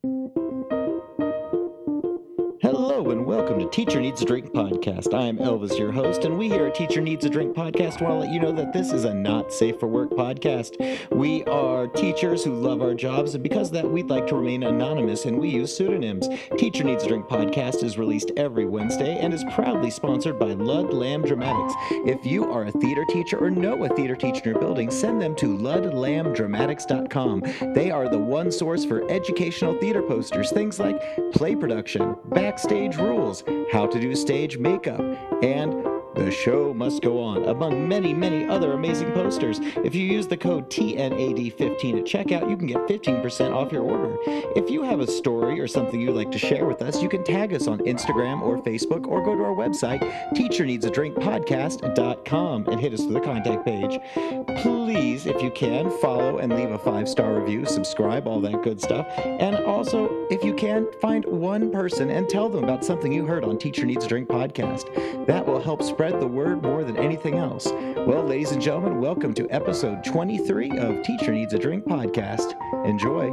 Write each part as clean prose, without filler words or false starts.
Hello and welcome to Teacher Needs a Drink podcast. I am Elvis, your host, and we here at Teacher Needs a Drink podcast want to let you know that this is a not safe for work podcast. We are teachers who love our jobs, and because of that, we'd like to remain anonymous and we use pseudonyms. Teacher Needs a Drink podcast is released every Wednesday and is proudly sponsored by Lud Lamb Dramatics. If you are a theater teacher or know a theater teacher in your building, send them to ludlambdramatics.com. They are the one source for educational theater posters, things like play production, backstage rules, how to do stage makeup, and the show must go on, among many, many other amazing posters. If you use the code TNAD15 at checkout, you can get 15% off your order. If you have a story or something you'd like to share with us, you can tag us on Instagram or Facebook or go to our website, teacherneedsadrinkpodcast.com, and hit us through the contact page. Please, if you can, follow and leave a 5-star review, subscribe, all that good stuff. And also, if you can, find one person and tell them about something you heard on Teacher Needs a Drink podcast. That will help spread the word more than anything else. Well, ladies and gentlemen, welcome to episode 23 of Teacher Needs a Drink podcast. Enjoy.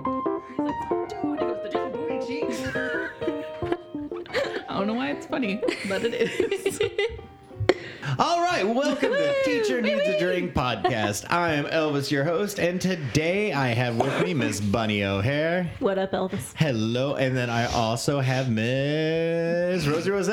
I don't know why it's funny, but it is. All right, welcome to Teacher Needs a Drink podcast. I am Elvis, your host, and today I have with me Miss Bunny O'Hare. What up, Elvis? Hello, and then I also have Miss Rosie Rose.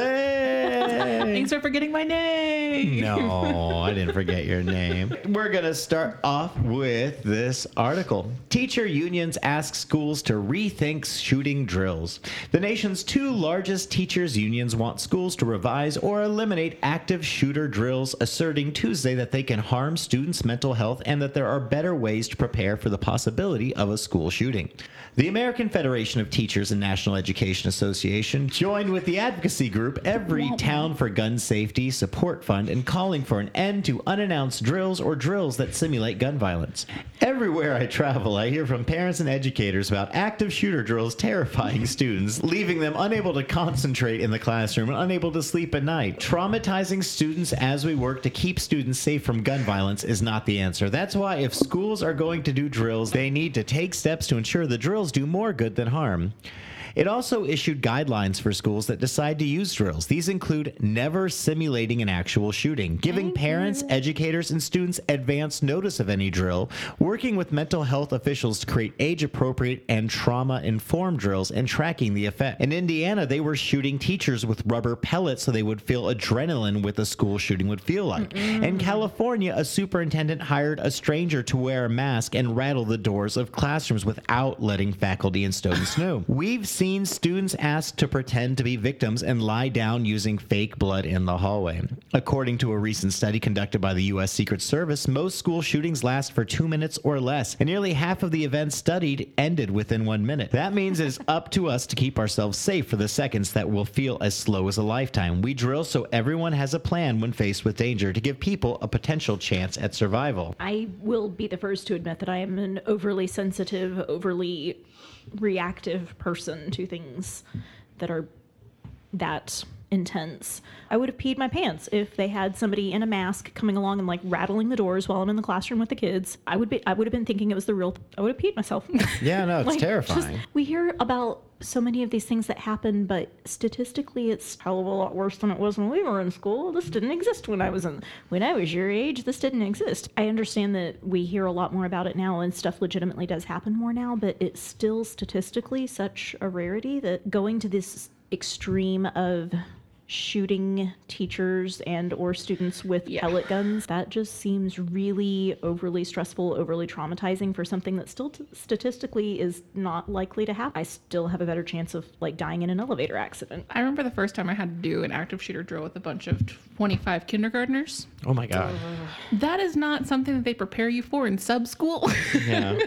Thanks for forgetting my name. No, I didn't forget your name. We're going to start off with this article. Teacher unions ask schools to rethink shooting drills. The nation's two largest teachers' unions want schools to revise or eliminate active shooter drills, asserting Tuesday that they can harm students' mental health and that there are better ways to prepare for the possibility of a school shooting. The American Federation of Teachers and National Education Association joined with the advocacy group Every Town for Gun Safety Support Fund in calling for an end to unannounced drills or drills that simulate gun violence. Everywhere I travel, I hear from parents and educators about active shooter drills terrifying students, leaving them unable to concentrate in the classroom and unable to sleep at night. Traumatizing students as we work to keep students safe from gun violence is not the answer. That's why if schools are going to do drills, they need to take steps to ensure the drills do more good than harm. It also issued guidelines for schools that decide to use drills. These include never simulating an actual shooting, giving parents, educators, and students advance notice of any drill, working with mental health officials to create age-appropriate and trauma-informed drills, and tracking the effect. In Indiana, they were shooting teachers with rubber pellets so they would feel adrenaline what a school shooting would feel like. In California, a superintendent hired a stranger to wear a mask and rattle the doors of classrooms without letting faculty and students know. We've seen students asked to pretend to be victims and lie down using fake blood in the hallway. According to a recent study conducted by the U.S. Secret Service, most school shootings last for 2 minutes or less, and nearly half of the events studied ended within 1 minute. That means it's up to us to keep ourselves safe for the seconds that will feel as slow as a lifetime. We drill so everyone has a plan when faced with danger to give people a potential chance at survival. I will be the first to admit that I am an overly sensitive, overly reactive person to things that are that intense. I would have peed my pants if they had somebody in a mask coming along and like rattling the doors while I'm in the classroom with the kids. I would have been thinking it was the real. I would have peed myself. Yeah, no, it's terrifying. We hear about so many of these things that happen, but statistically, it's a hell of a lot worse than it was when we were in school. This didn't exist when I was your age. This didn't exist. I understand that we hear a lot more about it now, and stuff legitimately does happen more now, but it's still statistically such a rarity that going to this extreme of shooting teachers and or students with pellet guns, that just seems really overly stressful, overly traumatizing for something that still statistically is not likely to happen. I still have a better chance of like dying in an elevator accident. I remember the first time I had to do an active shooter drill with a bunch of 25 kindergartners. Oh my God. That is not something that they prepare you for in sub school. Yeah.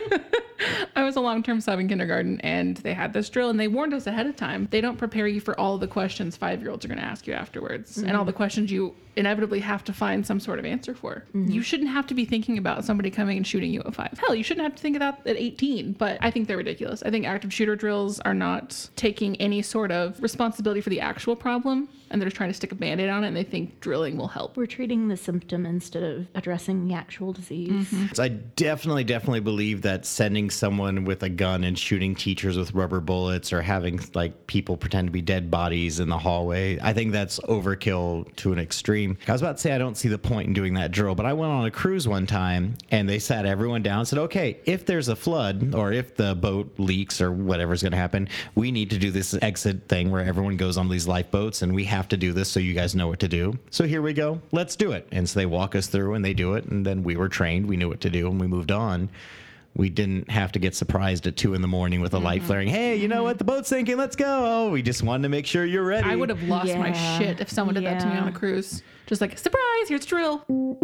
I was a long-term sub in kindergarten, and they had this drill, and they warned us ahead of time. They don't prepare you for all the questions 5-year-olds are going to ask you afterwards, and all the questions you inevitably have to find some sort of answer for. You shouldn't have to be thinking about somebody coming and shooting you at 5. Hell, you shouldn't have to think of that at 18, but I think they're ridiculous. I think active shooter drills are not taking any sort of responsibility for the actual problem, and they're just trying to stick a Band-Aid on it, and they think drilling will help. We're treating the symptom instead of addressing the actual disease. I definitely believe that sending someone going with a gun and shooting teachers with rubber bullets or having like people pretend to be dead bodies in the hallway. I think that's overkill to an extreme. I was about to say I don't see the point in doing that drill, but I went on a cruise one time and they sat everyone down and said, okay, if there's a flood or if the boat leaks or whatever's going to happen, we need to do this exit thing where everyone goes on these lifeboats and we have to do this so you guys know what to do. So here we go. Let's do it. And so they walk us through and they do it. And then we were trained. We knew what to do and we moved on. We didn't have to get surprised at 2 a.m. with a light flaring. Hey, you know what? The boat's sinking. Let's go. Oh, we just wanted to make sure you're ready. I would have lost my shit if someone did that to me on a cruise. Just like, surprise, here's drill.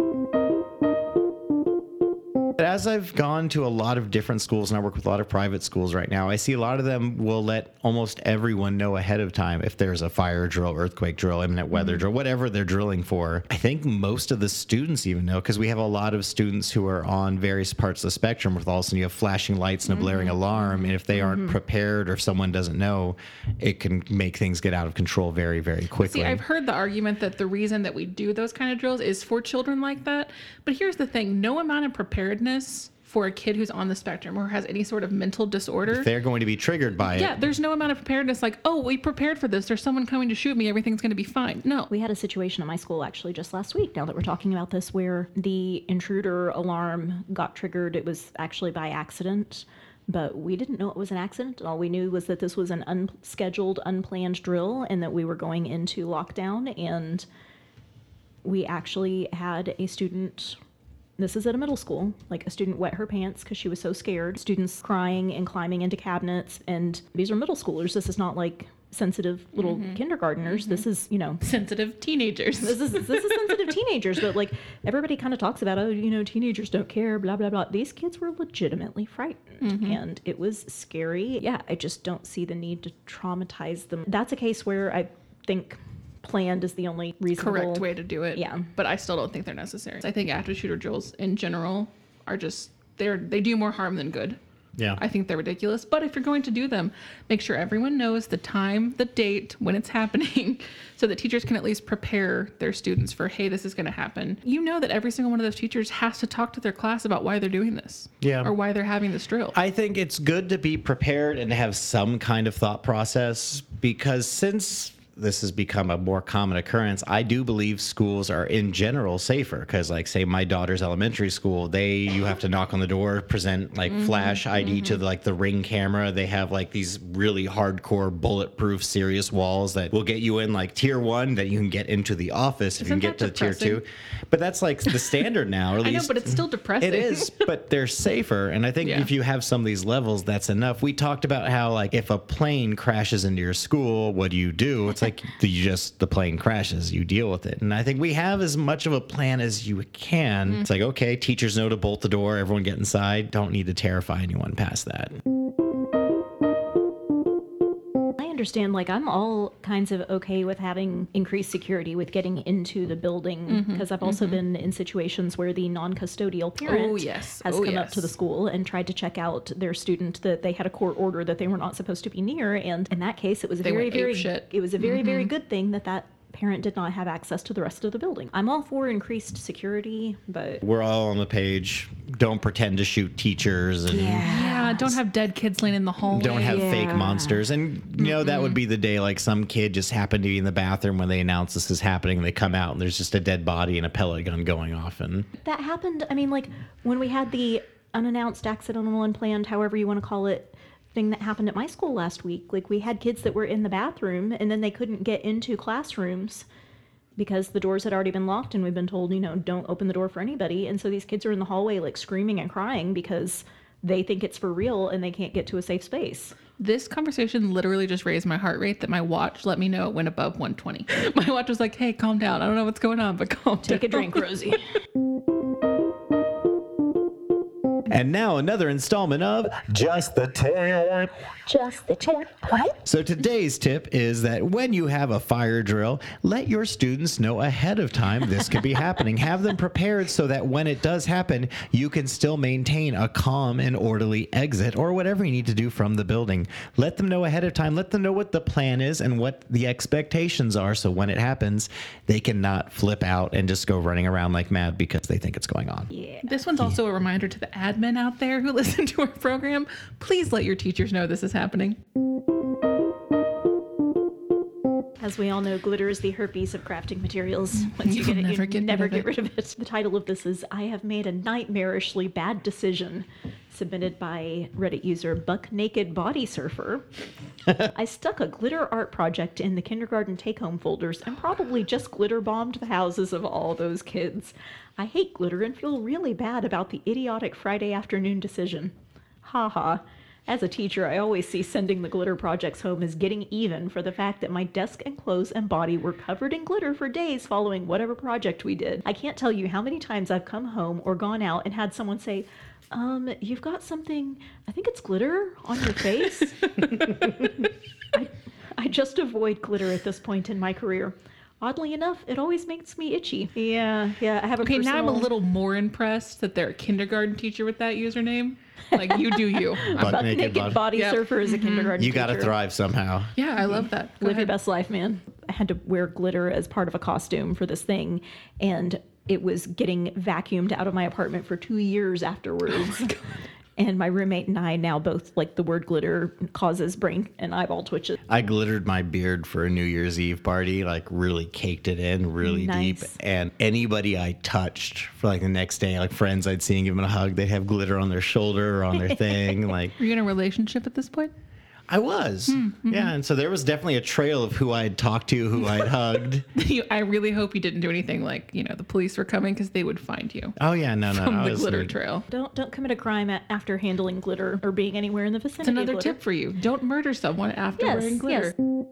As I've gone to a lot of different schools, and I work with a lot of private schools right now, I see a lot of them will let almost everyone know ahead of time if there's a fire drill, earthquake drill, imminent weather drill, whatever they're drilling for. I think most of the students even know, because we have a lot of students who are on various parts of the spectrum with all of a sudden you have flashing lights and a blaring alarm, and if they aren't prepared or if someone doesn't know, it can make things get out of control very, very quickly. See, I've heard the argument that the reason that we do those kind of drills is for children like that. But here's the thing. No amount of preparedness for a kid who's on the spectrum or has any sort of mental disorder, they're going to be triggered by it. Yeah, there's no amount of preparedness like, oh, we prepared for this. There's someone coming to shoot me. Everything's going to be fine. No. We had a situation at my school actually just last week, now that we're talking about this, where the intruder alarm got triggered. It was actually by accident, but we didn't know it was an accident. All we knew was that this was an unscheduled, unplanned drill and that we were going into lockdown. And we actually had a student... This is at a middle school, like a student wet her pants because she was so scared. Students crying and climbing into cabinets. And these are middle schoolers. This is not like sensitive little kindergartners. This is, sensitive teenagers. This is sensitive teenagers. But like everybody kind of talks about, teenagers don't care, blah, blah, blah. These kids were legitimately frightened and it was scary. Yeah, I just don't see the need to traumatize them. That's a case where I think planned is the only reasonable correct way to do it. Yeah. But I still don't think they're necessary. I think active shooter drills in general are just, they do more harm than good. Yeah. I think they're ridiculous. But if you're going to do them, make sure everyone knows the time, the date, when it's happening, so that teachers can at least prepare their students for, hey, this is going to happen. You know that every single one of those teachers has to talk to their class about why they're doing this. Yeah. Or why they're having this drill. I think it's good to be prepared and to have some kind of thought process, because since this has become a more common occurrence, I do believe schools are in general safer, because like say my daughter's elementary school, you have to knock on the door, present like flash ID to the Ring camera. They have like these really hardcore bulletproof serious walls that will get you in like tier 1 that you can get into the office if you can get to tier 2. But that's like the standard now, or at least. I know, but it's still depressing. It is, but they're safer. And I think if you have some of these levels, that's enough. We talked about how like if a plane crashes into your school, what do? It's like the plane crashes, you deal with it. And I think we have as much of a plan as you can. It's like, okay, teachers know to bolt the door, everyone get inside. Don't need to terrify anyone past that. I understand, like I'm all kinds of okay with having increased security with getting into the building, because I've also been in situations where the non-custodial parent has come up to the school and tried to check out their student that they had a court order that they were not supposed to be near, and in that case it was a very very good thing that parent did not have access to the rest of the building. I'm all for increased security, but we're all on the page. Don't pretend to shoot teachers, and don't have dead kids laying in the hallway. Don't have fake monsters. And that would be the day like some kid just happened to be in the bathroom when they announce this is happening, and they come out and there's just a dead body and a pellet gun going off. And that happened. I mean, like when we had the unannounced, accidental, unplanned, however you want to call it, thing that happened at my school last week. Like we had kids that were in the bathroom and then they couldn't get into classrooms because the doors had already been locked, and we've been told, don't open the door for anybody. And so these kids are in the hallway like screaming and crying because they think it's for real and they can't get to a safe space. This conversation literally just raised my heart rate that my watch let me know it went above 120. My watch was like, hey, calm down. I don't know what's going on, but calm down. Take a drink, Rosie. And now another installment of Just the Tip. Just the tip. What? So today's tip is that when you have a fire drill, let your students know ahead of time this could be happening. Have them prepared so that when it does happen, you can still maintain a calm and orderly exit or whatever you need to do from the building. Let them know ahead of time. Let them know what the plan is and what the expectations are, so when it happens, they cannot flip out and just go running around like mad because they think it's going on. Yeah. This one's also a reminder to the admin admin out there who listen to our program, please let your teachers know this is happening. As we all know, glitter is the herpes of crafting materials. Once You you get will it, never you get never rid of get rid of it. The title of this is I Have Made a Nightmarishly Bad Decision, submitted by Reddit user Buck Naked Body Surfer. I stuck a glitter art project in the kindergarten take-home folders and probably just glitter bombed the houses of all those kids. I hate glitter and feel really bad about the idiotic Friday afternoon decision. Ha ha. As a teacher, I always see sending the glitter projects home as getting even for the fact that my desk and clothes and body were covered in glitter for days following whatever project we did. I can't tell you how many times I've come home or gone out and had someone say, you've got something, I think it's glitter on your face. I just avoid glitter at this point in my career. Oddly enough, it always makes me itchy. Yeah, I have a Okay, now I'm a personal... little more impressed that they're a kindergarten teacher with that username. Like, you do you. Buck Buck naked Naked Body Yep. Surfer is a kindergarten You teacher. got to thrive somehow. Yeah, I love that. Go Live your ahead. best life, man. I had to wear glitter as part of a costume for this thing, and it was getting vacuumed out of my apartment for 2 years afterwards. And my roommate and I now both like the word glitter causes brain and eyeball twitches. I glittered my beard for a New Year's Eve party, like really caked it in really deep. Nice. And anybody I touched for like the next day, like friends I'd see and give them a hug, they'd have glitter on their shoulder or on their thing. Like Are you in a relationship at this point? I was. Yeah. And so there was definitely a trail of who I'd talked to, who I'd hugged. I really hope you didn't do anything like, the police were coming because they would find you Oh, yeah. No. from I the was glitter trail. Don't commit a crime after handling glitter or being anywhere in the vicinity It's another of glitter. tip for you. Don't murder someone after Yes, wearing glitter.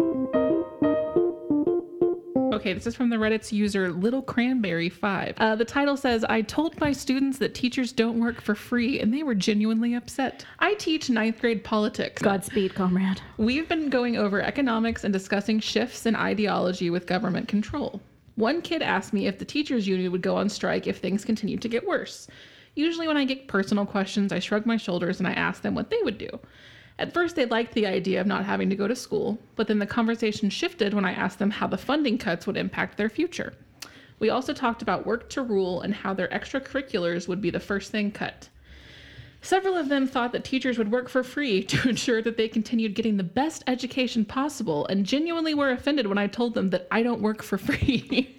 Okay, this is from the Reddit's user Little Cranberry 5. The title says, I told my students that teachers don't work for free, and they were genuinely upset. I teach 9th grade politics. Godspeed, comrade. We've been going over economics and discussing shifts in ideology with government control. One kid asked me if the teachers union would go on strike if things continued to get worse. Usually when I get personal questions, I shrug my shoulders and I ask them what they would do. At first, they liked the idea of not having to go to school, but then the conversation shifted when I asked them how the funding cuts would impact their future. We also talked about work to rule and how their extracurriculars would be the first thing cut. Several of them thought that teachers would work for free to ensure that they continued getting the best education possible, and genuinely were offended when I told them that I don't work for free.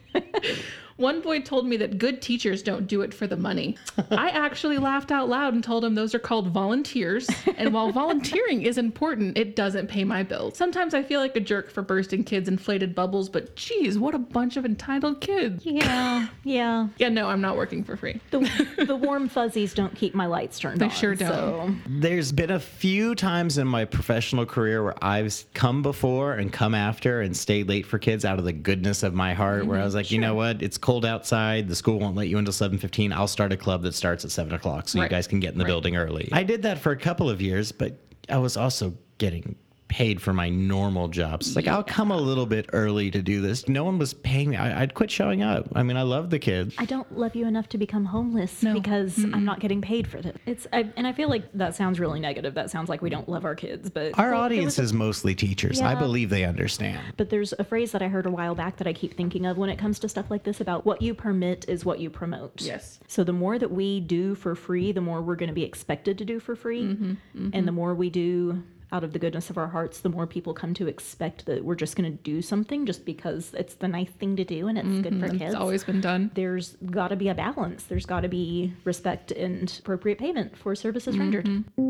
One boy told me that good teachers don't do it for the money. I actually laughed out loud and told him those are called volunteers. And while volunteering is important, it doesn't pay my bills. Sometimes I feel like a jerk for bursting kids' inflated bubbles, but geez, what a bunch of entitled kids. Yeah. Yeah, no, I'm not working for free. The warm fuzzies don't keep my lights turned They on. sure don't. So. There's been a few times in my professional career where I've come before and come after and stayed late for kids out of the goodness of my heart, where I was like, you know what? It's cold outside. The school won't let you until 7:15. I'll start a club that starts at 7 o'clock so you Right. guys can get in the building early. I did that for a couple of years, but I was also getting paid for my normal jobs. Like, I'll come a little bit early to do this. No one was paying me. I'd quit showing up. I mean, I love the kids. I don't love you enough to become homeless No. because I'm not getting paid for this. And I feel like that sounds really negative. That sounds like we don't love our kids, but Our well, there audience was is mostly teachers. I Yeah. believe they understand. But there's a phrase that I heard a while back that I keep thinking of when it comes to stuff like this about what you permit is what you promote. Yes. So the more that we do for free, the more we're going to be expected to do for free. And the more we do out of the goodness of our hearts, the more people come to expect that we're just going to do something just because it's the nice thing to do and it's good for kids. It's always been done. There's got to be a balance. There's got to be respect and appropriate payment for services rendered.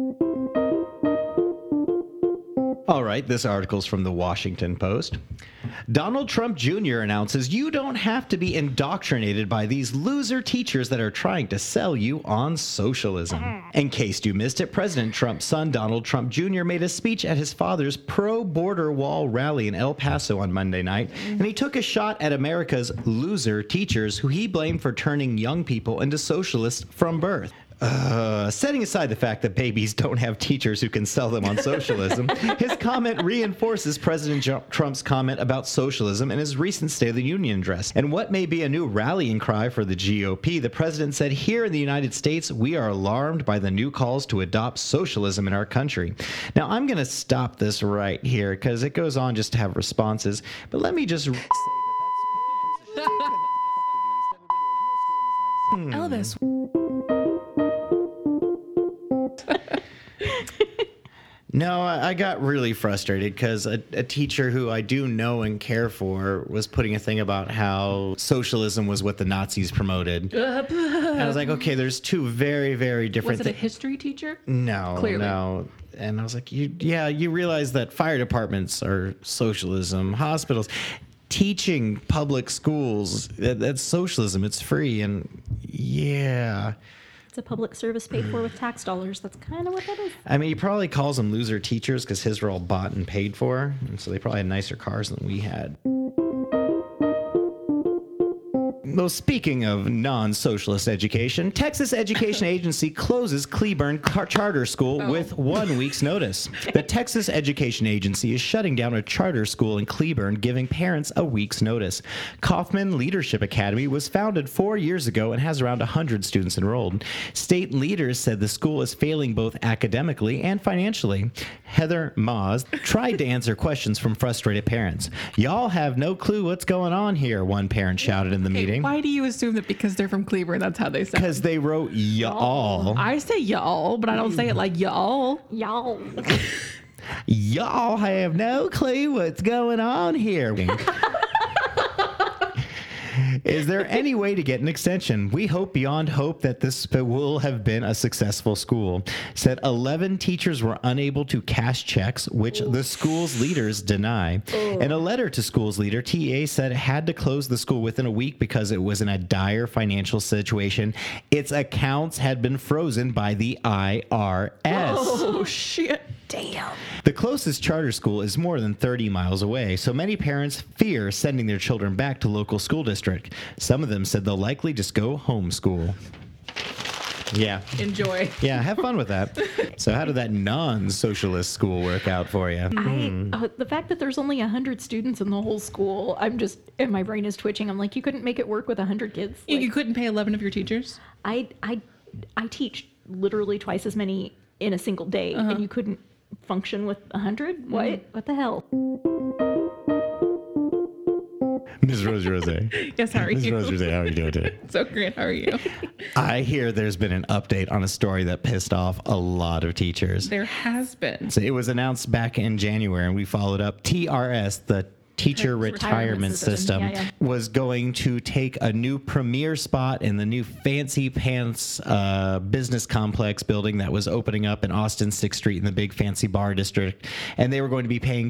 All right, this article's from the Washington Post. Donald Trump Jr. announces you don't have to be indoctrinated by these loser teachers that are trying to sell you on socialism. In case you missed it, President Trump's son, Donald Trump Jr., made a speech at his father's pro-border wall rally in El Paso on Monday night, and he took a shot at America's loser teachers who he blamed for turning young people into socialists from birth. Setting aside the fact that babies don't have teachers who can sell them on socialism, his comment reinforces President Trump's comment about socialism in his recent State of the Union address. And what may be a new rallying cry for the GOP, the president said, here in the United States, we are alarmed by the new calls to adopt socialism in our country. Now, I'm going to stop this right here because it goes on just to have responses, but let me just say that Elvis. No, I got really frustrated because a teacher who I do know and care for was putting a thing about how socialism was what the Nazis promoted. And I was like, okay, there's two very, very different Was it a history teacher? No, Clearly. no. And I was like, you realize that fire departments are socialism, hospitals, teaching public schools, that's socialism. It's free. And yeah. It's a public service paid for with tax dollars. That's kind of what that is. I mean, he probably calls them loser teachers because his were all bought and paid for. And so they probably had nicer cars than we had. Well, speaking of non-socialist education, Texas Education Agency closes Cleburne Charter School with 1 week's notice. The Texas Education Agency is shutting down a charter school in Cleburne, giving parents a week's notice. Kaufman Leadership Academy was founded 4 years ago and has around 100 students enrolled. State leaders said the school is failing both academically and financially. Heather Maas tried to answer questions from frustrated parents. Y'all have no clue what's going on here, one parent shouted in the meeting. Why do you assume that because they're from Cleburne, that's how they sound? Because they wrote y'all. I say y'all, but I don't say it like y'all. Y'all. Y'all have no clue what's going on here. Is there any way to get an extension? We hope beyond hope that this will have been a successful school. Said 11 teachers were unable to cash checks, which the school's leaders deny. In a letter to school's leader, TA said it had to close the school within a week because it was in a dire financial situation. Its accounts had been frozen by the IRS. Oh, shit. Damn. The closest charter school is more than 30 miles away, so many parents fear sending their children back to local school district. Some of them said they'll likely just go homeschool. Yeah. Enjoy. Yeah, have fun with that. So how did that non-socialist school work out for you? The fact that there's only 100 students in the whole school, and my brain is twitching. I'm like, you couldn't make it work with 100 kids? You couldn't pay 11 of your teachers? I teach literally twice as many in a single day, and you couldn't function with 100? What? What the hell? Ms. Rosie Rose. Yes, how are Ms. you? Rosie Rose, how are you doing today? So great. How are you? I hear there's been an update on a story that pissed off a lot of teachers. There has been. So it was announced back in January, and we followed up. TRS, the Teacher Retirement System, was going to take a new premier spot in the new Fancy Pants business complex building that was opening up in Austin 6th Street in the big fancy bar district. And they were going to be paying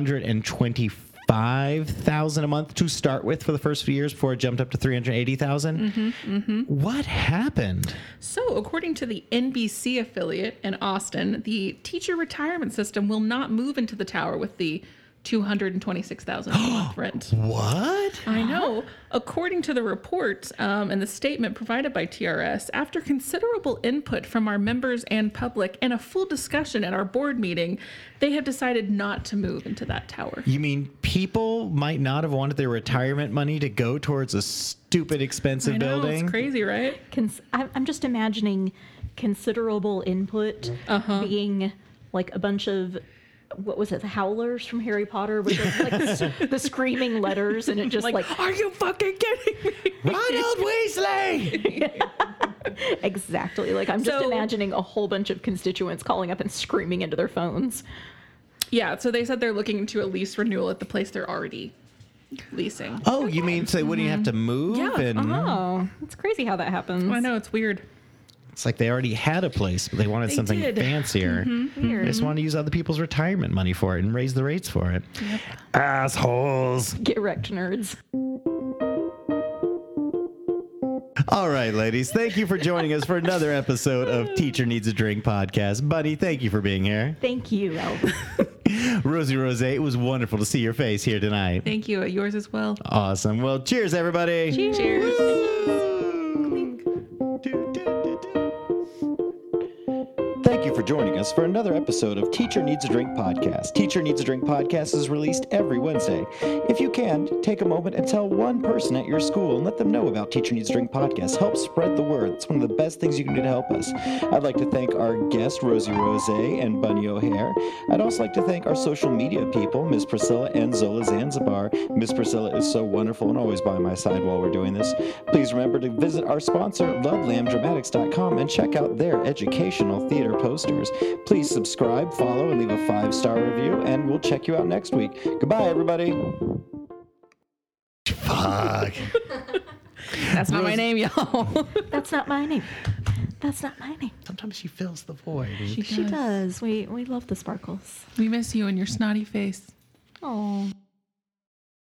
$325,000 a month to start with for the first few years before it jumped up to $380,000. What happened? So, according to the NBC affiliate in Austin, the teacher retirement system will not move into the tower with the $226,000 a month rent. What? I know. According to the report and the statement provided by TRS, after considerable input from our members and public and a full discussion at our board meeting, they have decided not to move into that tower. You mean people might not have wanted their retirement money to go towards a stupid, expensive I know, building? It's crazy, right? I'm just imagining considerable input being like a bunch of, what was it, the Howlers from Harry Potter with the screaming letters, and it just like are you fucking kidding me? Ronald Weasley! Exactly. Like, I'm just So- imagining a whole bunch of constituents calling up and screaming into their phones. Yeah, so they said they're looking into a lease renewal at the place they're already leasing. Oh, you mean so they wouldn't have to move? Yeah, And Oh, it's crazy how that happens. I know, it's weird. it's like they already had a place, but they wanted They something did. fancier. Weird. They just want to use other people's retirement money for it and raise the rates for it. Assholes. Get wrecked, nerds. All right, ladies. Thank you for joining us for another episode of Teacher Needs a Drink podcast. Buddy, thank you for being here. Thank you, Albert. Rosie Rose, it was wonderful to see your face here tonight. Thank you. Yours as well. Awesome. Well, cheers, everybody. Cheers. Thank you for joining us for another episode of Teacher Needs a Drink podcast. Teacher Needs a Drink podcast is released every Wednesday. If you can, take a moment and tell one person at your school and let them know about Teacher Needs a Drink podcast. Help spread the word. It's one of the best things you can do to help us. I'd like to thank our guests, Rosie Rose and Bunny O'Hare. I'd also like to thank our social media people, Ms. Priscilla and Zola Zanzibar. Ms. Priscilla is so wonderful and always by my side while we're doing this. Please remember to visit our sponsor, lovelambdramatics.com, and check out their educational theater posters. Sisters. Please subscribe, follow, and leave a 5-star review, and we'll check you out next week. Goodbye, everybody. Fuck. That's not my name, y'all. That's not my name. That's not my name. Sometimes she fills the void. She does. We love the sparkles. We miss you and your snotty face. Oh.